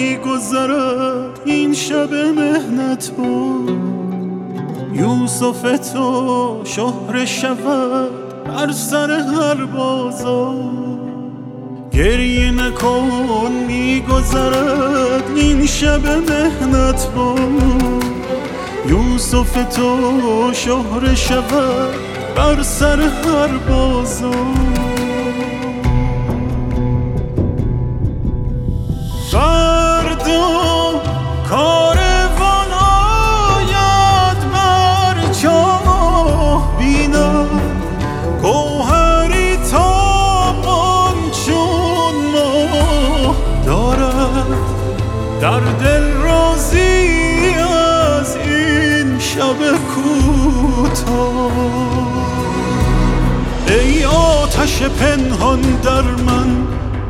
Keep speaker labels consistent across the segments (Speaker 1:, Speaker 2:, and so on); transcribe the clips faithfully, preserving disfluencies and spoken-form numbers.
Speaker 1: میگذرد این شب مهنت بود. یوسف تو شهره شود بر سر هر بازار. گریه نکن میگذرد این شب مهنت بود. یوسف تو شهره شود بر سر هر بازار. فردا کاروان آید بر چاه بینم، گوهری تابان چون ماه دارد در دل رازی از این شب کوتاه. ای آتش پنهان در من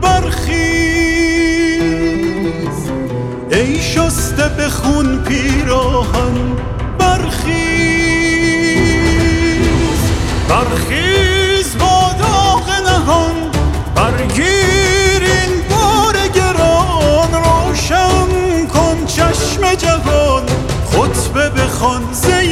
Speaker 1: برخیز، ای شسته به خون پیراهن برخیز. برخیز با داغ نهان برگیر این بار گران. روشن کن چشم جهان خطبه بخوان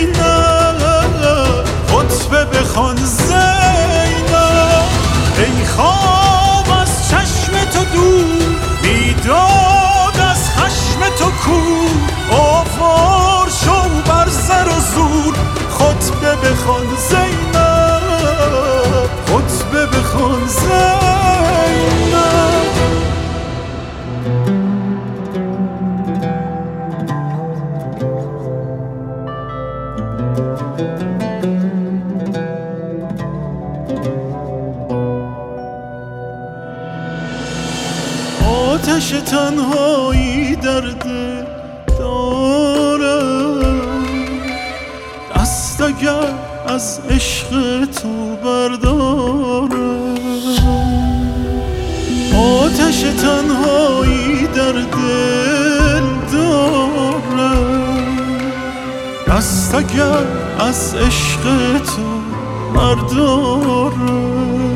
Speaker 1: زینب، خطبه بخوان زینب. ای خواب از چشم تو دور، بیداد از خشم تو کور. آوار شو بر سر و زور، خطبه بخوان زینب، خطبه بخوان زینب. آتش تنهایی در دل دارم، دست اگر از عشق تو بردارم. آتش تنهایی در دل دارم، دست اگر از عشق تو بردارم.